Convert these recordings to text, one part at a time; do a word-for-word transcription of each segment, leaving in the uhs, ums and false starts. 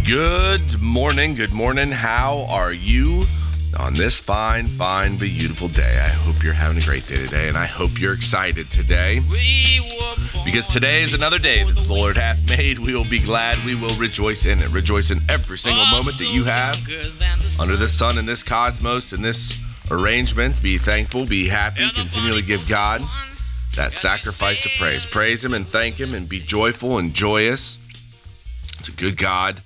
Good morning, good morning. How are you on this fine, fine, beautiful day? I hope you're having a great day today, and I hope you're excited today. Because today is another day that the Lord hath made. We will be glad, we will rejoice in it. Rejoice in every single moment that you have under the sun, in this cosmos, in this arrangement. Be thankful, be happy, continually give God that sacrifice of praise. Praise Him and thank Him and be joyful and joyous. It's a good God.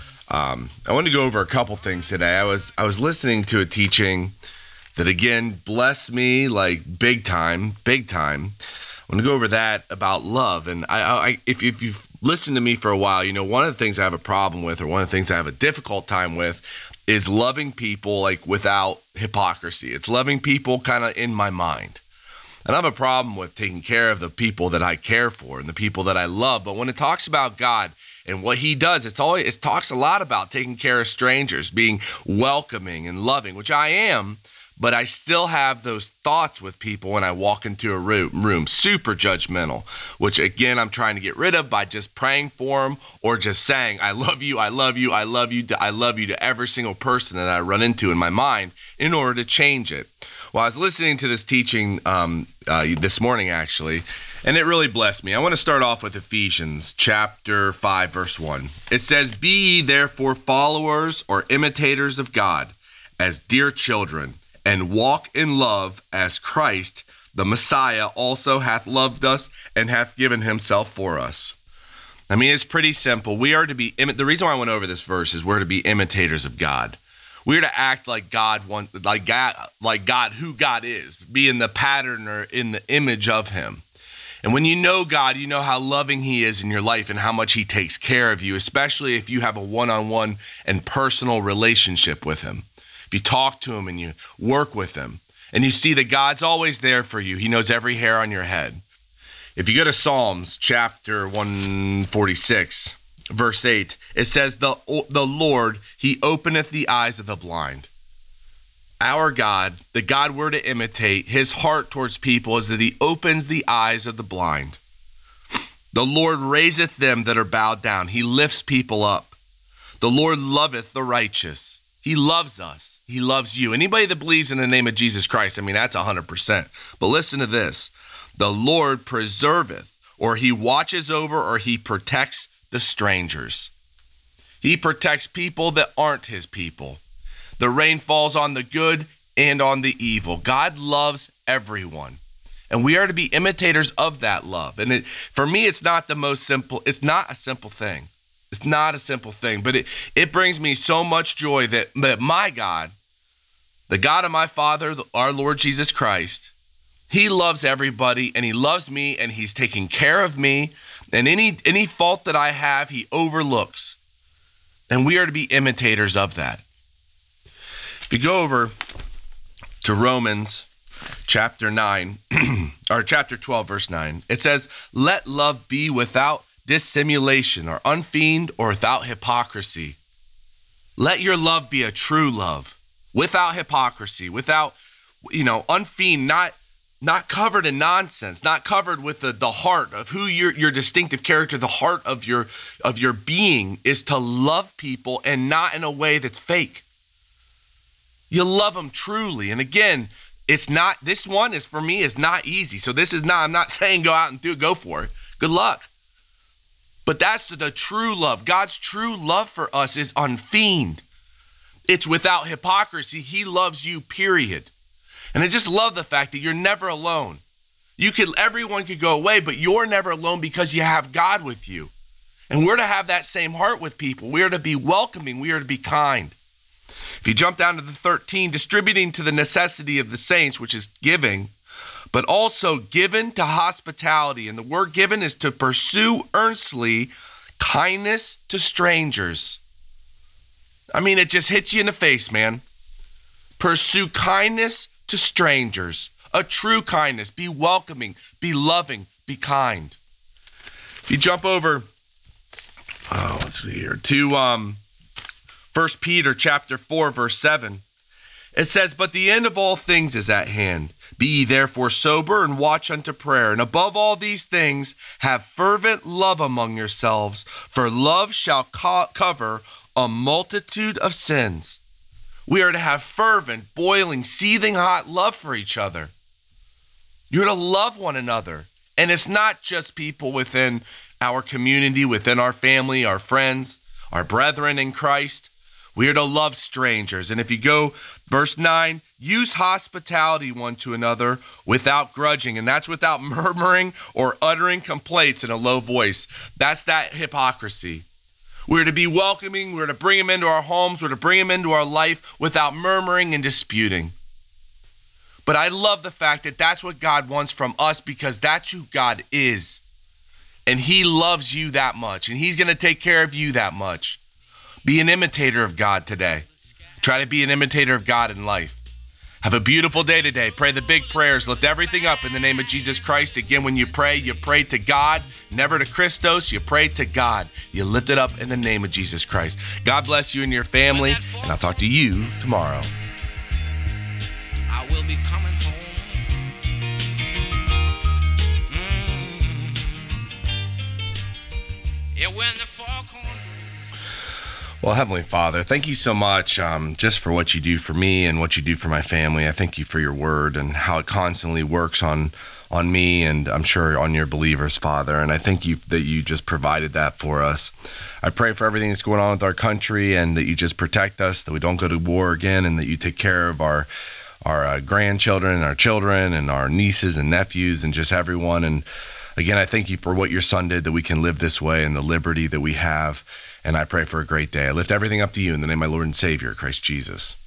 Um, I wanted to go over a couple things today. I was I was listening to a teaching that, again, blessed me like big time, big time. I want to go over that about love. And I, I if, if you've listened to me for a while, you know, one of the things I have a problem with, or one of the things I have a difficult time with, is loving people like without hypocrisy. It's loving people kind of in my mind. And I have a problem with taking care of the people that I care for and the people that I love. But when it talks about God and what He does, it's always it talks a lot about taking care of strangers, being welcoming and loving, which I am, but I still have those thoughts with people when I walk into a room, super judgmental, which again, I'm trying to get rid of by just praying for them or just saying, I love you, I love you, I love you, I love you to every single person that I run into in my mind in order to change it. Well, I was listening to this teaching um, uh, this morning, actually, and it really blessed me. I want to start off with Ephesians chapter five, verse one. It says, "Be ye therefore followers or imitators of God as dear children, and walk in love as Christ, the Messiah, also hath loved us and hath given himself for us." I mean, it's pretty simple. We are to be, the reason why I went over this verse is we're to be imitators of God. We're to act like God wants, like God, like God, who God is, be in the pattern or in the image of Him. And when you know God, you know how loving He is in your life and how much He takes care of you, especially if you have a one-on-one and personal relationship with Him. If you talk to Him and you work with Him and you see that God's always there for you, He knows every hair on your head. If you go to Psalms chapter one forty-six, verse eight, it says, the, the Lord, He openeth the eyes of the blind. Our God, the God we're to imitate, His heart towards people is that He opens the eyes of the blind. The Lord raiseth them that are bowed down. He lifts people up. The Lord loveth the righteous. He loves us. He loves you. Anybody that believes in the name of Jesus Christ, I mean, that's one hundred percent. But listen to this. The Lord preserveth, or He watches over, or He protects the strangers. He protects people that aren't His people. The rain falls on the good and on the evil. God loves everyone. And we are to be imitators of that love. And it, for me, it's not the most simple. It's not a simple thing. It's not a simple thing. But it, it brings me so much joy that, that my God, the God of my Father, our Lord Jesus Christ, He loves everybody and He loves me and He's taking care of me. And any any fault that I have, He overlooks. And we are to be imitators of that. If you go over to Romans chapter nine, or chapter twelve, verse nine, it says, "Let love be without dissimulation, or unfeigned, or without hypocrisy." Let your love be a true love, without hypocrisy, without, you know, unfeigned, not Not covered in nonsense, not covered with the, the heart of who your your distinctive character, the heart of your of your being is to love people and not in a way that's fake. You love them truly. And again, it's not, this one is for me is not easy. So this is not, I'm not saying go out and do it, go for it. Good luck. But that's the, the true love. God's true love for us is unfeigned. It's without hypocrisy. He loves you, period. And I just love the fact that you're never alone. You could, everyone could go away, but you're never alone because you have God with you. And we're to have that same heart with people. We are to be welcoming. We are to be kind. If you jump down to the thirteen, distributing to the necessity of the saints, which is giving, but also given to hospitality. And the word given is to pursue earnestly kindness to strangers. I mean, it just hits you in the face, man. Pursue kindness to strangers, a true kindness. Be welcoming, be loving, be kind. If you jump over, oh, let's see here, to um, First Peter chapter four, verse seven, it says, "But the end of all things is at hand. Be ye therefore sober and watch unto prayer. And above all these things, have fervent love among yourselves, for love shall co- cover a multitude of sins. We are to have fervent, boiling, seething hot love for each other. You're to love one another. And it's not just people within our community, within our family, our friends, our brethren in Christ. We are to love strangers. And if you go verse nine, use hospitality one to another without grudging. And that's without murmuring or uttering complaints in a low voice. That's that hypocrisy. We're to be welcoming. We're to bring them into our homes. We're to bring them into our life without murmuring and disputing. But I love the fact that that's what God wants from us, because that's who God is. And he loves you that much, and he's going to take care of you that much. Be an imitator of God today. Try to be an imitator of God in life. Have a beautiful day today. Pray the big prayers. Lift everything up in the name of Jesus Christ. Again, when you pray, you pray to God, never to Christos. You pray to God. You lift it up in the name of Jesus Christ. God bless you and your family, and I'll talk to you tomorrow. I will be coming home. Mm. Yeah, when the foghorn. Well, Heavenly Father, thank you so much um, just for what you do for me and what you do for my family. I thank you for your word and how it constantly works on on me, and I'm sure on your believers, Father. And I thank you that you just provided that for us. I pray for everything that's going on with our country, and that you just protect us, that we don't go to war again, and that you take care of our our uh, grandchildren and our children and our nieces and nephews and just everyone. And again, I thank you for what your son did, that we can live this way and the liberty that we have. And I pray for a great day. I lift everything up to you in the name of my Lord and Savior, Christ Jesus.